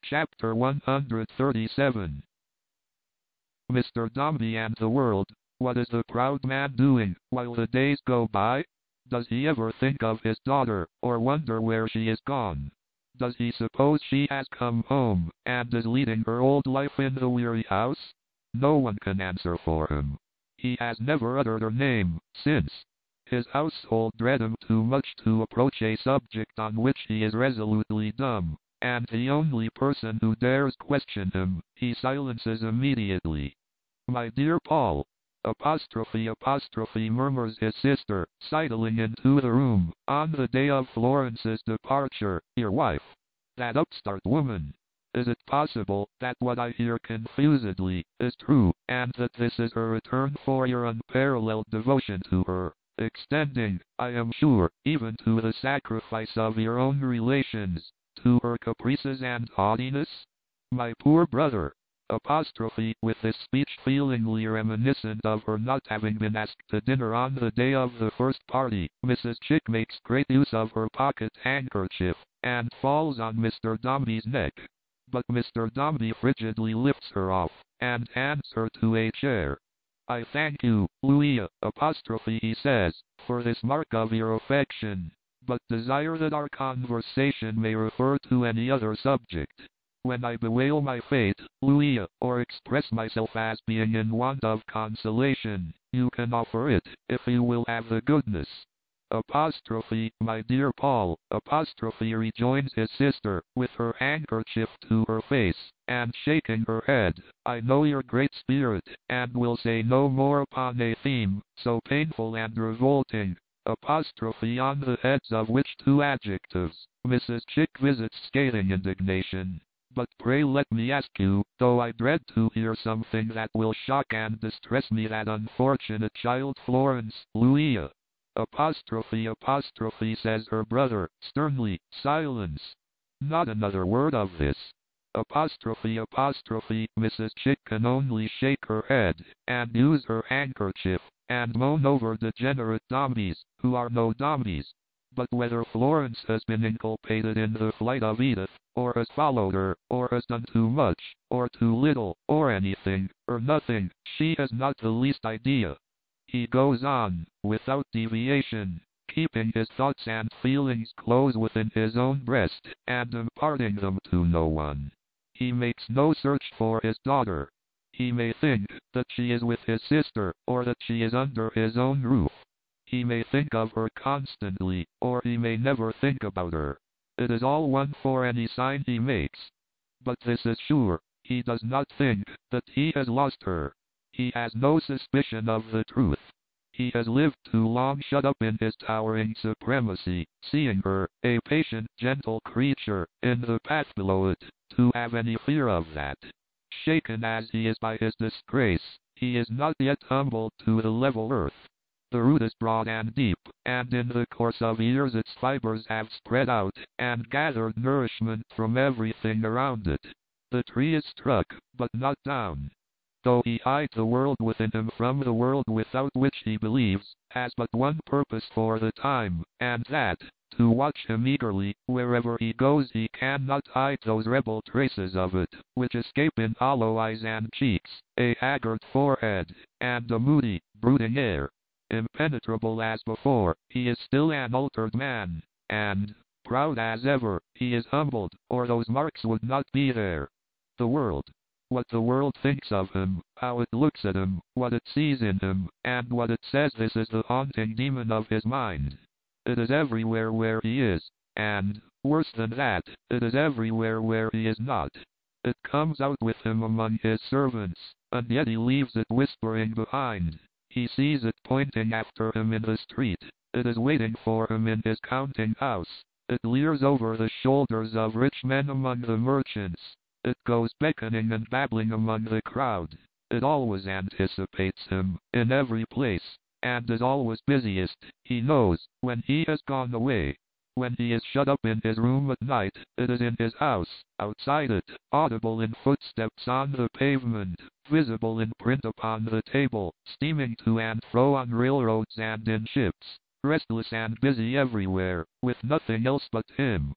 Chapter 137. Mr. Dombey and the world. What is the proud man doing while the days go by? Does he ever think of his daughter, or wonder where she is gone? Does he suppose she has come home, and is leading her old life in the weary house? No one can answer for him. He has never uttered her name, since his household dread him too much to approach a subject on which he is resolutely dumb, and the only person who dares question him, he silences immediately. "My dear Paul," murmurs his sister, sidling into the room, on the day of Florence's departure, "your wife, that upstart woman. Is it possible that what I hear confusedly is true, and that this is her return for your unparalleled devotion to her, extending, I am sure, even to the sacrifice of your own relations, to her caprices and haughtiness? My poor brother," with this speech feelingly reminiscent of her not having been asked to dinner on the day of the first party, Mrs. Chick makes great use of her pocket handkerchief, and falls on Mr. Dombey's neck. But Mr. Dombey frigidly lifts her off, and hands her to a chair. "I thank you, Louisa," he says, "for this mark of your affection, but desire that our conversation may refer to any other subject. When I bewail my fate, Louisa, or express myself as being in want of consolation, you can offer it, if you will have the goodness." "My dear Paul," rejoins his sister, with her handkerchief to her face, and shaking her head, "I know your great spirit, and will say no more upon a theme so painful and revolting." On the heads of which two adjectives, Mrs. Chick visits scathing indignation. "But pray let me ask you, though I dread to hear something that will shock and distress me, that unfortunate child Florence, Louisa." Says her brother, sternly, "Silence! Not another word of this." Mrs. Chick can only shake her head, and use her handkerchief, and moan over degenerate Dombeys, who are no Dombeys. But whether Florence has been inculpated in the flight of Edith, or has followed her, or has done too much, or too little, or anything, or nothing, she has not the least idea. He goes on, without deviation, keeping his thoughts and feelings close within his own breast, and imparting them to no one. He makes no search for his daughter. He may think that she is with his sister, or that she is under his own roof. He may think of her constantly, or he may never think about her. It is all one for any sign he makes. But this is sure, he does not think that he has lost her. He has no suspicion of the truth. He has lived too long shut up in his towering supremacy, seeing her, a patient, gentle creature, in the path below it, to have any fear of that. Shaken as he is by his disgrace, he is not yet humbled to the level earth. The root is broad and deep, and in the course of years its fibers have spread out, and gathered nourishment from everything around it. The tree is struck, but not down. Though he hides the world within him from the world without, which he believes has but one purpose for the time, and that, to watch him eagerly, wherever he goes. He cannot hide those rebel traces of it, which escape in hollow eyes and cheeks, a haggard forehead, and a moody, brooding air. Impenetrable as before, he is still an altered man, and, proud as ever, he is humbled, or those marks would not be there. The world. What the world thinks of him, how it looks at him, what it sees in him, and what it says, this is the haunting demon of his mind. It is everywhere where he is, and, worse than that, it is everywhere where he is not. It comes out with him among his servants, and yet he leaves it whispering behind. He sees it pointing after him in the street. It is waiting for him in his counting house. It leers over the shoulders of rich men among the merchants. It goes beckoning and babbling among the crowd. It always anticipates him, in every place, and is always busiest, he knows, when he has gone away. When he is shut up in his room at night, it is in his house, outside it, audible in footsteps on the pavement, visible in print upon the table, steaming to and fro on railroads and in ships, restless and busy everywhere, with nothing else but him.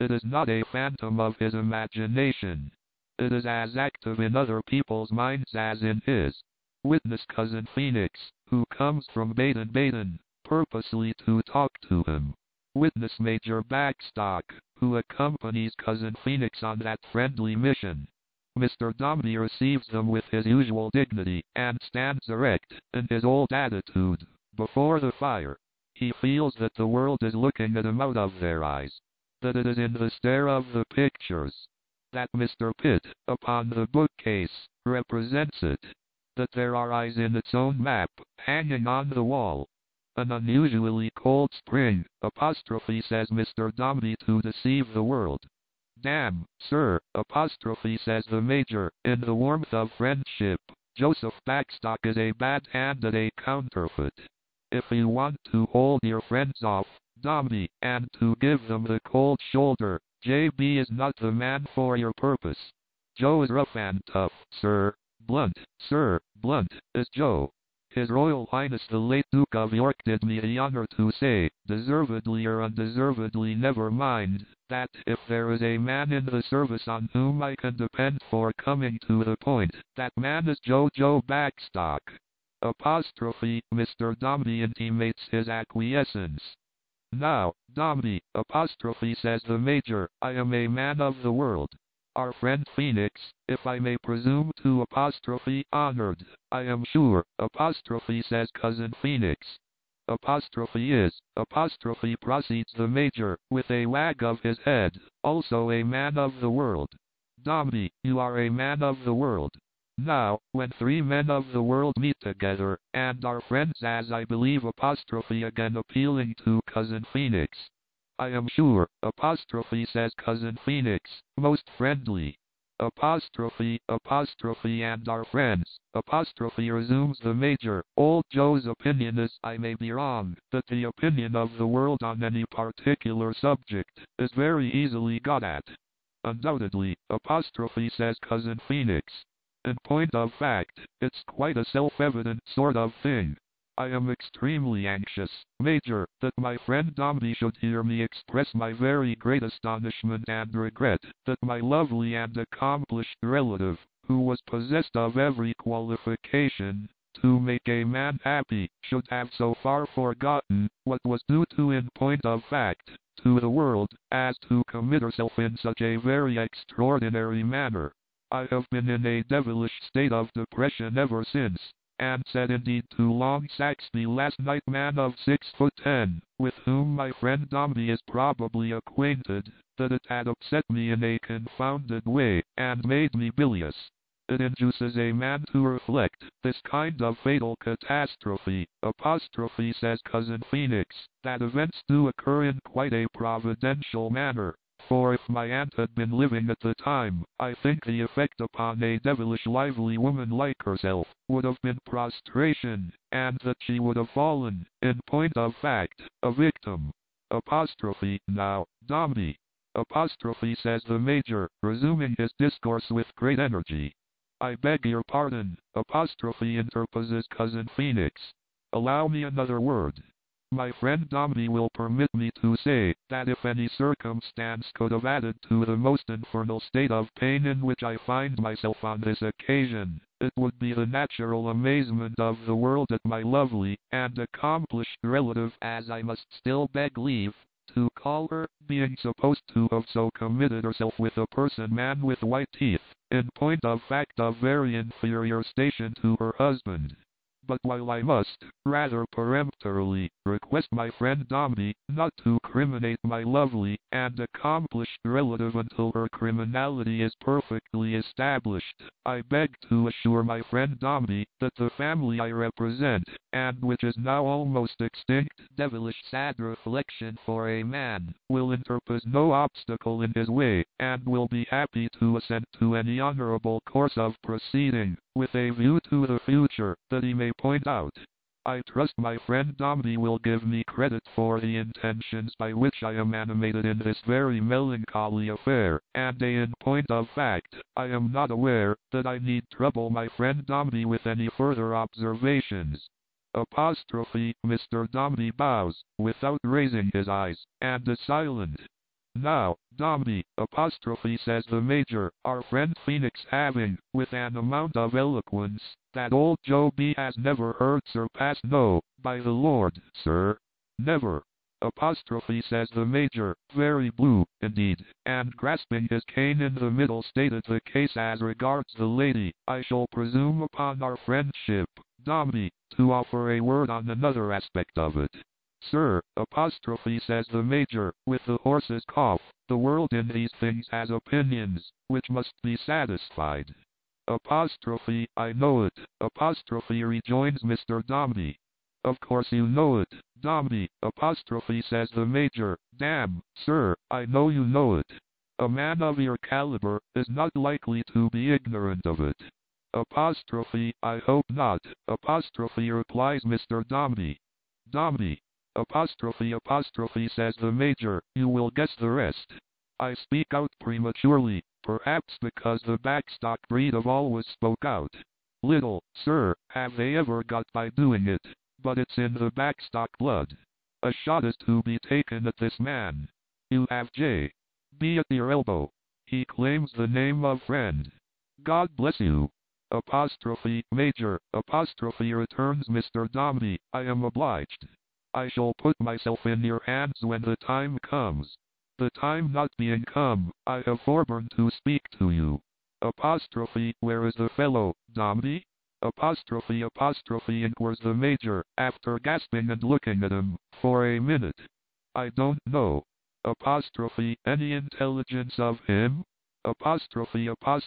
It is not a phantom of his imagination. It is as active in other people's minds as in his. Witness Cousin Phoenix, who comes from Baden-Baden, purposely to talk to him. Witness Major Bagstock, who accompanies Cousin Phoenix on that friendly mission. Mr. Dombey receives them with his usual dignity, and stands erect, in his old attitude, before the fire. He feels that the world is looking at him out of their eyes, that it is in the stare of the pictures, that Mr. Pitt, upon the bookcase, represents it, that there are eyes in its own map, hanging on the wall. An unusually cold spring, says Mr. Dombey to deceive the world. Damn, sir, says the Major, in the warmth of friendship, Joseph Bagstock is a bad hand at a counterfeit. If you want to hold your friends off, Dombey, and to give them the cold shoulder, J.B. is not the man for your purpose. Joe is rough and tough, sir. Blunt, sir, blunt, is Joe. His Royal Highness the late Duke of York did me the honor to say, deservedly or undeservedly never mind, that if there is a man in the service on whom I can depend for coming to the point, that man is Joe Bagstock. Mr. Dombey intimates his acquiescence. Now, Dombey, says the Major, I am a man of the world. Our friend Phoenix, if I may presume to honored, I am sure, says Cousin Phoenix. Proceeds the Major, with a wag of his head, also a man of the world. Dombey, you are a man of the world. Now, when three men of the world meet together, and are friends as I believe again appealing to Cousin Phoenix, I am sure, says Cousin Phoenix, most friendly. And our friends, resumes the Major, old Joe's opinion is, I may be wrong, that the opinion of the world on any particular subject, is very easily got at. Undoubtedly, says Cousin Phoenix. In point of fact, it's quite a self-evident sort of thing. I am extremely anxious, Major, that my friend Dombey should hear me express my very great astonishment and regret that my lovely and accomplished relative, who was possessed of every qualification to make a man happy, should have so far forgotten what was due to in point of fact to the world, as to commit herself in such a very extraordinary manner. I have been in a devilish state of depression ever since, and said indeed to Long Saxby last night, man of 6'10", with whom my friend Dombey is probably acquainted, that it had upset me in a confounded way, and made me bilious. It induces a man to reflect, this kind of fatal catastrophe, says Cousin Phoenix, that events do occur in quite a providential manner. For if my aunt had been living at the time, I think the effect upon a devilish lively woman like herself would have been prostration, and that she would have fallen, in point of fact, a victim. Now, Dombey, says the Major, resuming his discourse with great energy. I beg your pardon, interposes Cousin Phoenix. Allow me another word. My friend Dombey will permit me to say, that if any circumstance could have added to the most infernal state of pain in which I find myself on this occasion, it would be the natural amazement of the world at my lovely and accomplished relative, as I must still beg leave to call her, being supposed to have so committed herself with a man with white teeth, in point of fact of very inferior station to her husband. But while I must, rather peremptorily, request my friend Dombey not to criminate my lovely and accomplished relative until her criminality is perfectly established, I beg to assure my friend Dombey that the family I represent, and which is now almost extinct, devilish sad reflection for a man, will interpose no obstacle in his way, and will be happy to assent to any honorable course of proceeding, with a view to the future, that he may point out. I trust my friend Dombey will give me credit for the intentions by which I am animated in this very melancholy affair, and in point of fact, I am not aware that I need trouble my friend Dombey with any further observations. Mr. Dombey bows, without raising his eyes, and is silent. Now, Dombey, apostrophe, says the Major, our friend Phoenix having, with an amount of eloquence, that old Joe B. has never heard surpassed. No, by the Lord, sir, never. Apostrophe, says the Major, very blue, indeed, and grasping his cane in the middle stated the case as regards the lady. I shall presume upon our friendship, Dombey, to offer a word on another aspect of it. Sir, apostrophe, says the Major, with the horse's cough, the world in these things has opinions, which must be satisfied. Apostrophe, I know it, apostrophe, rejoins Mr. Dombey. Of course you know it, Dombey, apostrophe, says the Major. Damn, sir, I know you know it. A man of your caliber is not likely to be ignorant of it. Apostrophe, I hope not, apostrophe, replies Mr. Dombey. Dombey, apostrophe, says the Major, you will guess the rest. I speak out prematurely, perhaps because the backstock breed of always spoke out. Little, sir, have they ever got by doing it, but it's in the backstock blood. A shot is to be taken at this man. You have J. B. at your elbow. He claims the name of friend. God bless you. Apostrophe, Major, apostrophe, returns Mr. Dombey, I am obliged. I shall put myself in your hands when the time comes. The time not being come, I have forborne to speak to you. Apostrophe, where is the fellow, Dombey? Apostrophe, inquires the Major, after gasping and looking at him, for a minute. I don't know. Apostrophe, any intelligence of him? Apostrophe,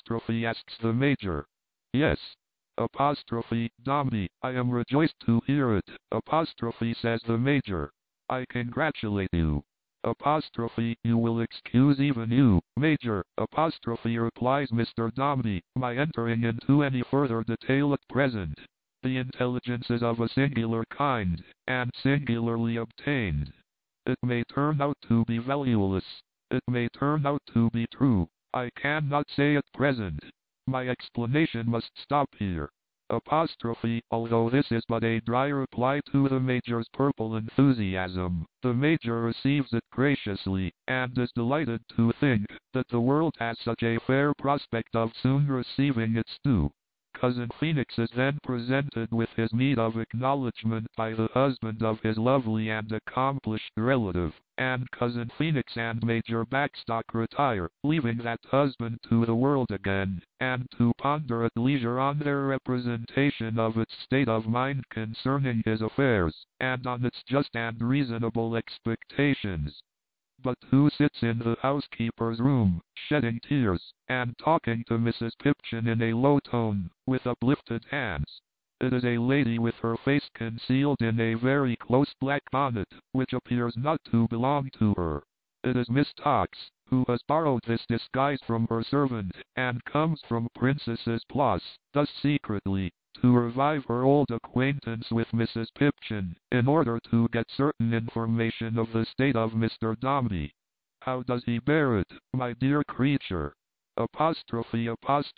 asks the Major. Yes. Apostrophe, Dombey, I am rejoiced to hear it, apostrophe, says the Major. I congratulate you. Apostrophe, you will excuse even you, Major, apostrophe, replies Mr. Dombey, my entering into any further detail at present. The intelligence is of a singular kind, and singularly obtained. It may turn out to be valueless. It may turn out to be true. I cannot say at present. My explanation must stop here. Apostrophe, although this is but a dry reply to the Major's purple enthusiasm, the Major receives it graciously, and is delighted to think that the world has such a fair prospect of soon receiving its due. Cousin Phoenix is then presented with his meed of acknowledgment by the husband of his lovely and accomplished relative, and Cousin Phoenix and Major Backstock retire, leaving that husband to the world again, and to ponder at leisure on their representation of its state of mind concerning his affairs, and on its just and reasonable expectations. But who sits in the housekeeper's room, shedding tears, and talking to Mrs. Pipchin in a low tone, with uplifted hands? It is a lady with her face concealed in a very close black bonnet, which appears not to belong to her. It is Miss Tox, who has borrowed this disguise from her servant, and comes from Princess's Place, thus secretly, to revive her old acquaintance with Mrs. Pipchin, in order to get certain information of the state of Mr. Dombey. How does he bear it, my dear creature? Apostrophe,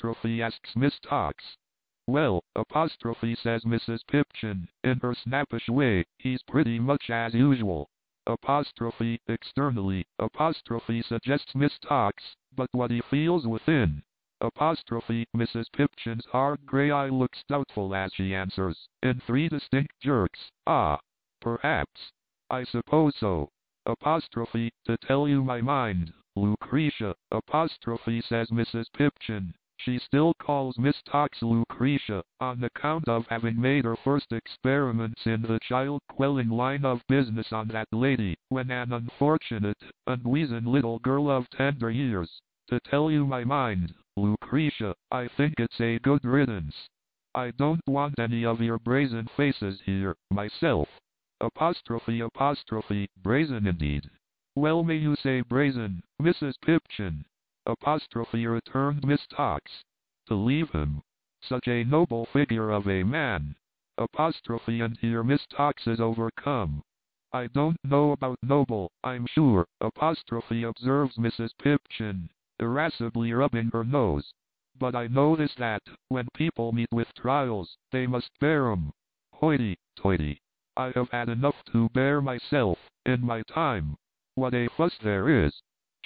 asks Miss Tox. Well, apostrophe, says Mrs. Pipchin, in her snappish way, he's pretty much as usual. Apostrophe, externally, apostrophe, suggests Miss Tox, but what he feels within. Apostrophe, Mrs. Pipchin's hard gray eye looks doubtful as she answers, in three distinct jerks, ah, perhaps. I suppose so. Apostrophe, to tell you my mind, Lucretia, apostrophe, says Mrs. Pipchin. She still calls Miss Tox Lucretia, on account of having made her first experiments in the child-quelling line of business on that lady, when an unfortunate, unweazened little girl of tender years. To tell you my mind, Lucretia, I think it's a good riddance. I don't want any of your brazen faces here, myself. Apostrophe, brazen indeed. Well may you say brazen, Mrs. Pipchin. Apostrophe, returned Miss Tox. To leave him. Such a noble figure of a man. Apostrophe, and here Miss Tox is overcome. I don't know about noble, I'm sure, apostrophe, observes Mrs. Pipchin, irascibly rubbing her nose. But I know this, that, when people meet with trials, they must bear 'em. Hoity-toity. I have had enough to bear myself, in my time. What a fuss there is.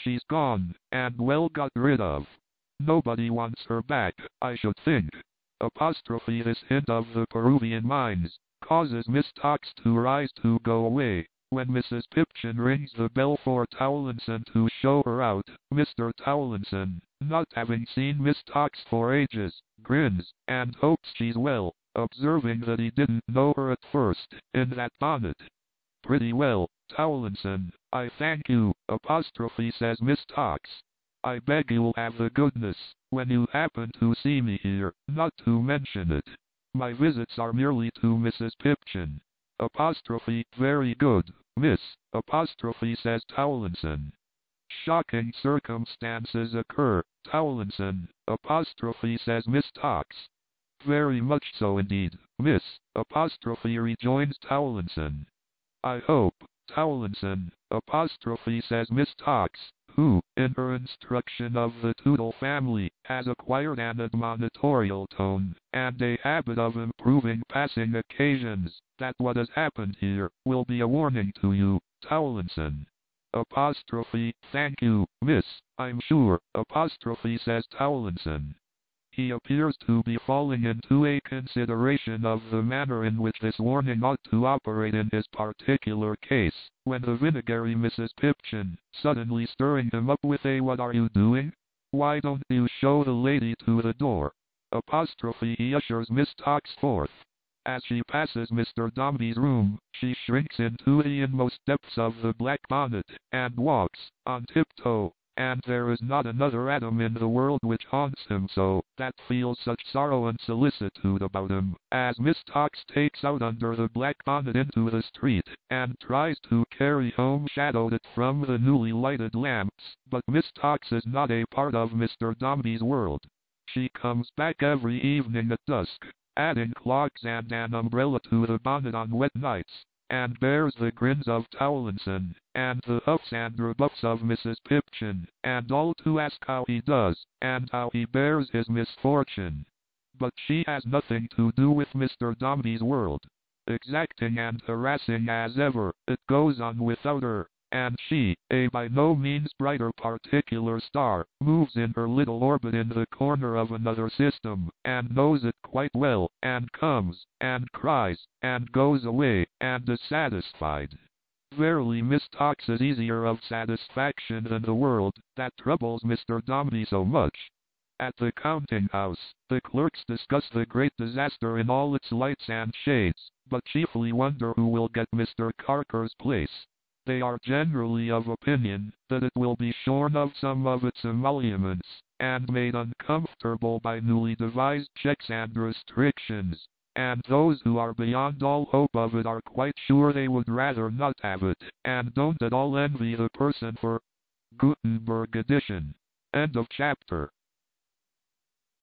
She's gone, and well got rid of. Nobody wants her back, I should think. Apostrophe this hint of the Peruvian mines causes Miss Tox to rise to go away. When Mrs. Pipchin rings the bell for Towlinson to show her out, Mr. Towlinson, not having seen Miss Tox for ages, grins, and hopes she's well, observing that he didn't know her at first, in that bonnet. Pretty well, Towlinson, I thank you, apostrophe says Miss Tox. I beg you'll have the goodness, when you happen to see me here, not to mention it. My visits are merely to Mrs. Pipchin. Apostrophe, very good, miss, apostrophe says Towlinson. Shocking circumstances occur, Towlinson, apostrophe says Miss Tox. Very much so indeed, miss, apostrophe rejoins Towlinson. I hope, Towlinson, apostrophe says Miss Tox, who, in her instruction of the Tootle family, has acquired an admonitorial tone, and a habit of improving passing occasions, that what has happened here, will be a warning to you, Towlinson. Apostrophe, thank you, miss, I'm sure, apostrophe says Towlinson. He appears to be falling into a consideration of the manner in which this warning ought to operate in his particular case, when the vinegary Mrs. Pipchin, suddenly stirring him up with a "What are you doing? Why don't you show the lady to the door?" Apostrophe he ushers Miss Tox forth. As she passes Mr. Dombey's room, she shrinks into the inmost depths of the black bonnet, and walks, on tiptoe, and there is not another atom in the world which haunts him so, that feels such sorrow and solicitude about him, as Miss Tox takes out under the black bonnet into the street, and tries to carry home shadowed it from the newly lighted lamps, but Miss Tox is not a part of Mr. Dombey's world. She comes back every evening at dusk, adding clogs and an umbrella to the bonnet on wet nights, and bears the grins of Towlinson, and the huffs and rebuffs of Mrs. Pipchin, and all to ask how he does, and how he bears his misfortune. But she has nothing to do with Mr. Dombey's world. Exacting and harassing as ever, it goes on without her, and she, a by no means brighter particular star, moves in her little orbit in the corner of another system, and knows it quite well, and comes, and cries, and goes away, and is satisfied. Verily Miss Tox is easier of satisfaction than the world, that troubles Mr. Dombey so much. At the counting-house, the clerks discuss the great disaster in all its lights and shades, but chiefly wonder who will get Mr. Carker's place. They are generally of opinion that it will be shorn of some of its emoluments, and made uncomfortable by newly devised checks and restrictions, and those who are beyond all hope of it are quite sure they would rather not have it, and don't at all envy the person for Gutenberg edition. End of chapter.